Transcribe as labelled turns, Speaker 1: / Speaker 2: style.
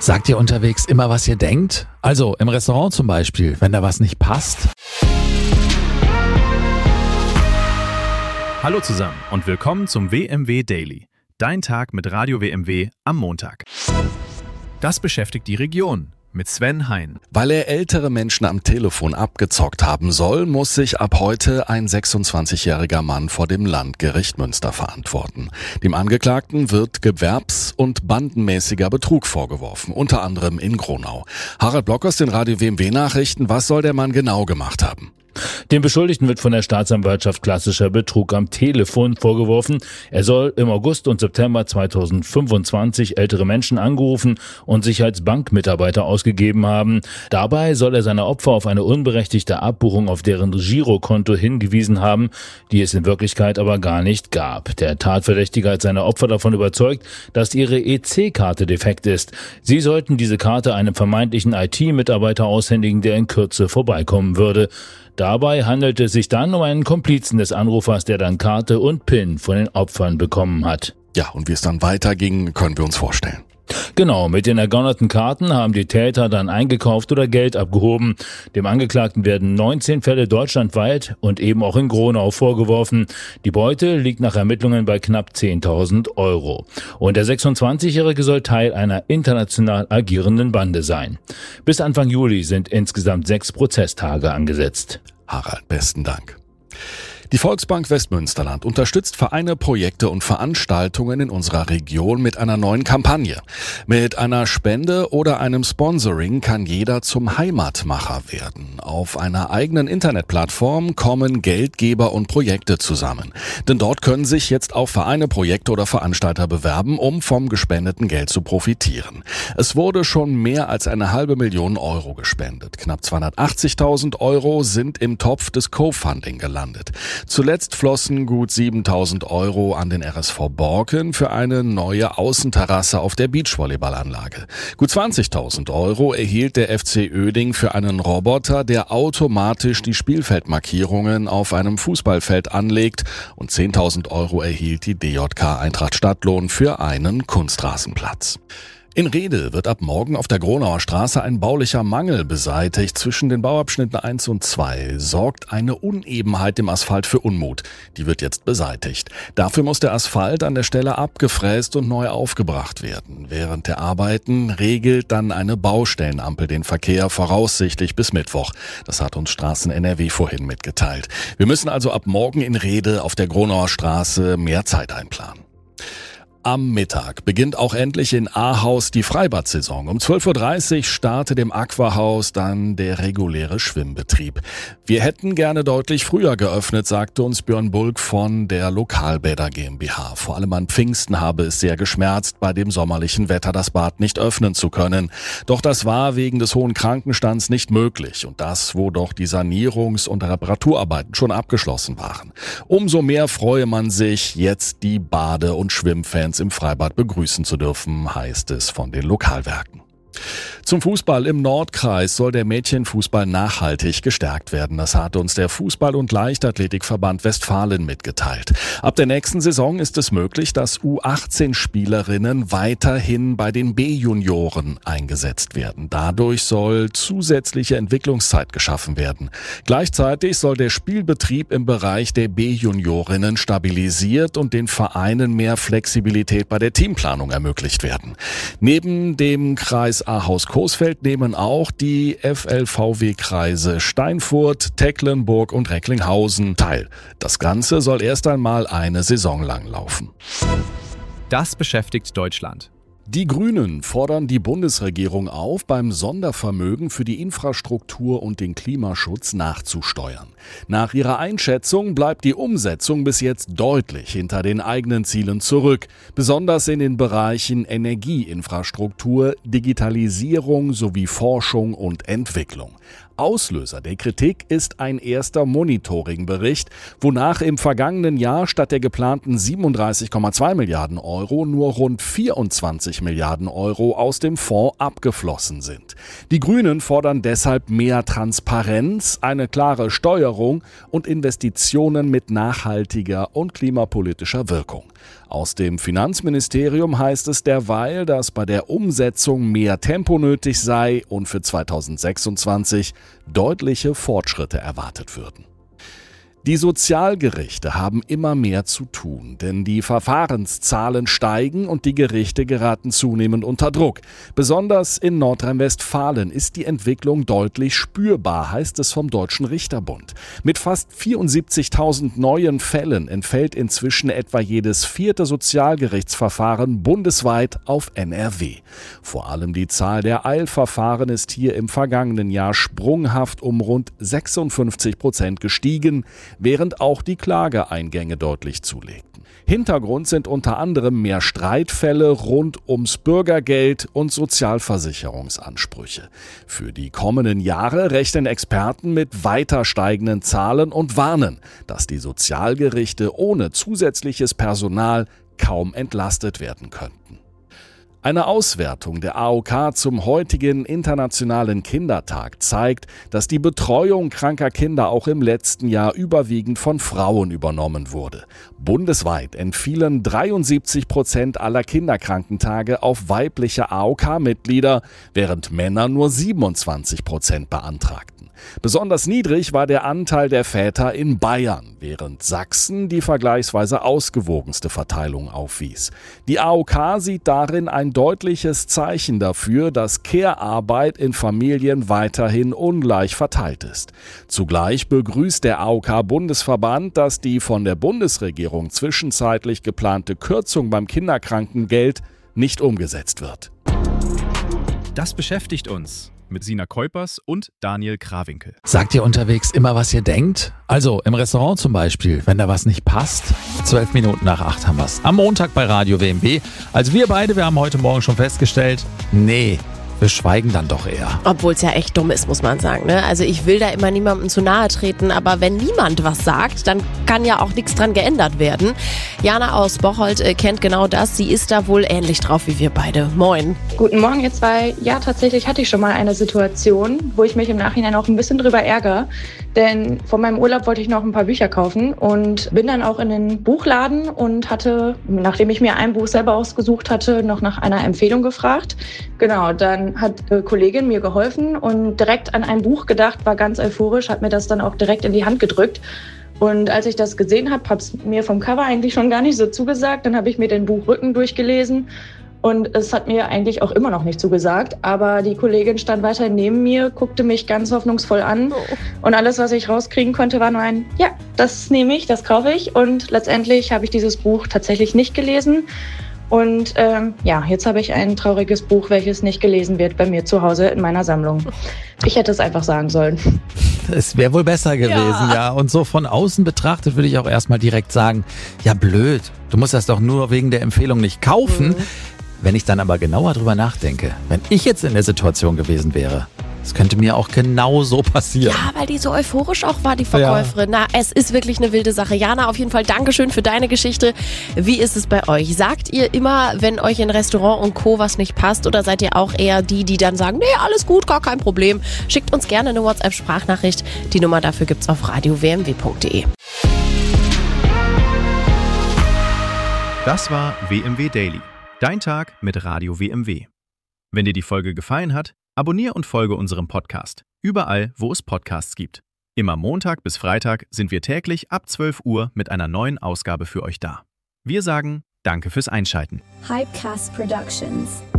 Speaker 1: Sagt ihr unterwegs immer, was ihr denkt? Also im Restaurant zum Beispiel, wenn da was nicht passt?
Speaker 2: Hallo zusammen und willkommen zum WMW Daily. Dein Tag mit Radio WMW am Montag. Das beschäftigt die Region. Mit Sven Hein.
Speaker 3: Weil er ältere Menschen am Telefon abgezockt haben soll, muss sich ab heute ein 26-jähriger Mann vor dem Landgericht Münster verantworten. Dem Angeklagten wird gewerbs- und bandenmäßiger Betrug vorgeworfen, unter anderem in Gronau. Harald Block aus den Radio WMW Nachrichten. Was soll der Mann genau gemacht haben?
Speaker 4: Dem Beschuldigten wird von der Staatsanwaltschaft klassischer Betrug am Telefon vorgeworfen. Er soll im August und September 2025 ältere Menschen angerufen und sich als Bankmitarbeiter ausgegeben haben. Dabei soll er seine Opfer auf eine unberechtigte Abbuchung auf deren Girokonto hingewiesen haben, die es in Wirklichkeit aber gar nicht gab. Der Tatverdächtige hat seine Opfer davon überzeugt, dass ihre EC-Karte defekt ist. Sie sollten diese Karte einem vermeintlichen IT-Mitarbeiter aushändigen, der in Kürze vorbeikommen würde. Dabei handelte es sich dann um einen Komplizen des Anrufers, der dann Karte und PIN von den Opfern bekommen hat.
Speaker 3: Ja, und wie es dann weiterging, können wir uns vorstellen.
Speaker 4: Genau, mit den ergaunerten Karten haben die Täter dann eingekauft oder Geld abgehoben. Dem Angeklagten werden 19 Fälle deutschlandweit und eben auch in Gronau vorgeworfen. Die Beute liegt nach Ermittlungen bei knapp 10.000 Euro. Und der 26-Jährige soll Teil einer international agierenden Bande sein. Bis Anfang Juli sind insgesamt 6 Prozesstage angesetzt.
Speaker 3: Harald, besten Dank. Die Volksbank Westmünsterland unterstützt Vereine, Projekte und Veranstaltungen in unserer Region mit einer neuen Kampagne. Mit einer Spende oder einem Sponsoring kann jeder zum Heimatmacher werden. Auf einer eigenen Internetplattform kommen Geldgeber und Projekte zusammen. Denn dort können sich jetzt auch Vereine, Projekte oder Veranstalter bewerben, um vom gespendeten Geld zu profitieren. Es wurde schon mehr als 500.000 Euro gespendet. Knapp 280.000 Euro sind im Topf des Co-Funding gelandet. Zuletzt flossen gut 7.000 Euro an den RSV Borken für eine neue Außenterrasse auf der Beachvolleyballanlage. Gut 20.000 Euro erhielt der FC Oeding für einen Roboter, der automatisch die Spielfeldmarkierungen auf einem Fußballfeld anlegt, und 10.000 Euro erhielt die DJK Eintracht Stadtlohn für einen Kunstrasenplatz. In Rhede wird ab morgen auf der Gronauer Straße ein baulicher Mangel beseitigt. Zwischen den Bauabschnitten 1 und 2 sorgt eine Unebenheit im Asphalt für Unmut. Die wird jetzt beseitigt. Dafür muss der Asphalt an der Stelle abgefräst und neu aufgebracht werden. Während der Arbeiten regelt dann eine Baustellenampel den Verkehr voraussichtlich bis Mittwoch. Das hat uns Straßen NRW vorhin mitgeteilt. Wir müssen also ab morgen in Rhede auf der Gronauer Straße mehr Zeit einplanen. Am Mittag beginnt auch endlich in Ahaus die Freibad-Saison. Um 12.30 Uhr startet im Aquahaus dann der reguläre Schwimmbetrieb. Wir hätten gerne deutlich früher geöffnet, sagte uns Björn Bulk von der Lokalbäder GmbH. Vor allem an Pfingsten habe es sehr geschmerzt, bei dem sommerlichen Wetter das Bad nicht öffnen zu können. Doch das war wegen des hohen Krankenstands nicht möglich. Und das, wo doch die Sanierungs- und Reparaturarbeiten schon abgeschlossen waren. Umso mehr freue man sich, jetzt die Bade- und Schwimmfans im Freibad begrüßen zu dürfen, heißt es von den Lokalwerken. Zum Fußball im Nordkreis soll der Mädchenfußball nachhaltig gestärkt werden. Das hat uns der Fußball- und Leichtathletikverband Westfalen mitgeteilt. Ab der nächsten Saison ist es möglich, dass U18-Spielerinnen weiterhin bei den B-Junioren eingesetzt werden. Dadurch soll zusätzliche Entwicklungszeit geschaffen werden. Gleichzeitig soll der Spielbetrieb im Bereich der B-Juniorinnen stabilisiert und den Vereinen mehr Flexibilität bei der Teamplanung ermöglicht werden. Neben dem Kreis Ahaus-Coesfeld nehmen auch die FLVW-Kreise Steinfurt, Tecklenburg und Recklinghausen teil. Das Ganze soll erst einmal eine Saison lang laufen.
Speaker 2: Das beschäftigt Deutschland.
Speaker 3: Die Grünen fordern die Bundesregierung auf, beim Sondervermögen für die Infrastruktur und den Klimaschutz nachzusteuern. Nach ihrer Einschätzung bleibt die Umsetzung bis jetzt deutlich hinter den eigenen Zielen zurück, besonders in den Bereichen Energieinfrastruktur, Digitalisierung sowie Forschung und Entwicklung. Auslöser der Kritik ist ein erster Monitoringbericht, wonach im vergangenen Jahr statt der geplanten 37,2 Milliarden Euro nur rund 24 Milliarden Euro aus dem Fonds abgeflossen sind. Die Grünen fordern deshalb mehr Transparenz, eine klare Steuerung und Investitionen mit nachhaltiger und klimapolitischer Wirkung. Aus dem Finanzministerium heißt es derweil, dass bei der Umsetzung mehr Tempo nötig sei und für 2026 deutliche Fortschritte erwartet würden. Die Sozialgerichte haben immer mehr zu tun, denn die Verfahrenszahlen steigen und die Gerichte geraten zunehmend unter Druck. Besonders in Nordrhein-Westfalen ist die Entwicklung deutlich spürbar, heißt es vom Deutschen Richterbund. Mit fast 74.000 neuen Fällen entfällt inzwischen etwa jedes 4. Sozialgerichtsverfahren bundesweit auf NRW. Vor allem die Zahl der Eilverfahren ist hier im vergangenen Jahr sprunghaft um rund 56% gestiegen, während auch die Klageeingänge deutlich zulegten. Hintergrund sind unter anderem mehr Streitfälle rund ums Bürgergeld und Sozialversicherungsansprüche. Für die kommenden Jahre rechnen Experten mit weiter steigenden Zahlen und warnen, dass die Sozialgerichte ohne zusätzliches Personal kaum entlastet werden könnten. Eine Auswertung der AOK zum heutigen Internationalen Kindertag zeigt, dass die Betreuung kranker Kinder auch im letzten Jahr überwiegend von Frauen übernommen wurde. Bundesweit entfielen 73% aller Kinderkrankentage auf weibliche AOK-Mitglieder, während Männer nur 27% beantragten. Besonders niedrig war der Anteil der Väter in Bayern, während Sachsen die vergleichsweise ausgewogenste Verteilung aufwies. Die AOK sieht darin ein deutliches Zeichen dafür, dass Care-Arbeit in Familien weiterhin ungleich verteilt ist. Zugleich begrüßt der AOK-Bundesverband, dass die von der Bundesregierung zwischenzeitlich geplante Kürzung beim Kinderkrankengeld nicht umgesetzt wird.
Speaker 2: Das beschäftigt uns mit Sina Kuipers und Daniel Krawinkel.
Speaker 1: Sagt ihr unterwegs immer, was ihr denkt? Also im Restaurant zum Beispiel, wenn da was nicht passt? 12 Minuten nach 8 haben wir es. Am Montag bei Radio WMW. Also wir haben heute Morgen schon festgestellt, nee, wir schweigen dann doch eher.
Speaker 5: Obwohl es ja echt dumm ist, muss man sagen. Ne? Also ich will da immer niemandem zu nahe treten, aber wenn niemand was sagt, dann kann ja auch nichts dran geändert werden. Jana aus Bocholt kennt genau das. Sie ist da wohl ähnlich drauf wie wir beide. Moin.
Speaker 6: Guten Morgen, ihr zwei. Ja, tatsächlich hatte ich schon mal eine Situation, wo ich mich im Nachhinein auch ein bisschen drüber ärgere. Denn vor meinem Urlaub wollte ich noch ein paar Bücher kaufen und bin dann auch in den Buchladen und hatte, nachdem ich mir ein Buch selber ausgesucht hatte, noch nach einer Empfehlung gefragt. Genau, dann hat eine Kollegin mir geholfen und direkt an ein Buch gedacht, war ganz euphorisch, hat mir das dann auch direkt in die Hand gedrückt. Und als ich das gesehen habe, habe es mir vom Cover eigentlich schon gar nicht so zugesagt. Dann habe ich mir den Buchrücken durchgelesen und es hat mir eigentlich auch immer noch nicht zugesagt. Aber die Kollegin stand weiter neben mir, guckte mich ganz hoffnungsvoll an. Und alles, was ich rauskriegen konnte, war nur ein, ja, das nehme ich, das kaufe ich. Und letztendlich habe ich dieses Buch tatsächlich nicht gelesen. Und jetzt habe ich ein trauriges Buch, welches nicht gelesen wird bei mir zu Hause in meiner Sammlung. Ich hätte es einfach sagen sollen.
Speaker 1: Es wäre wohl besser gewesen, ja. Und so von außen betrachtet würde ich auch erstmal direkt sagen, ja blöd, du musst das doch nur wegen der Empfehlung nicht kaufen. Wenn ich dann aber genauer drüber nachdenke, wenn ich jetzt in der Situation gewesen wäre, das könnte mir auch genau so passieren.
Speaker 5: Ja, weil die so euphorisch auch war, die Verkäuferin. Ja. Na, es ist wirklich eine wilde Sache. Jana, auf jeden Fall Dankeschön für deine Geschichte. Wie ist es bei euch? Sagt ihr immer, wenn euch in Restaurant und Co. was nicht passt, oder seid ihr auch eher die dann sagen, nee, alles gut, gar kein Problem? Schickt uns gerne eine WhatsApp-Sprachnachricht. Die Nummer dafür gibt's auf radiowmw.de.
Speaker 2: Das war WMW Daily. Dein Tag mit Radio WMW. Wenn dir die Folge gefallen hat, abonniere und folge unserem Podcast. Überall, wo es Podcasts gibt. Immer Montag bis Freitag sind wir täglich ab 12 Uhr mit einer neuen Ausgabe für euch da. Wir sagen Danke fürs Einschalten.
Speaker 7: Hypecast Productions.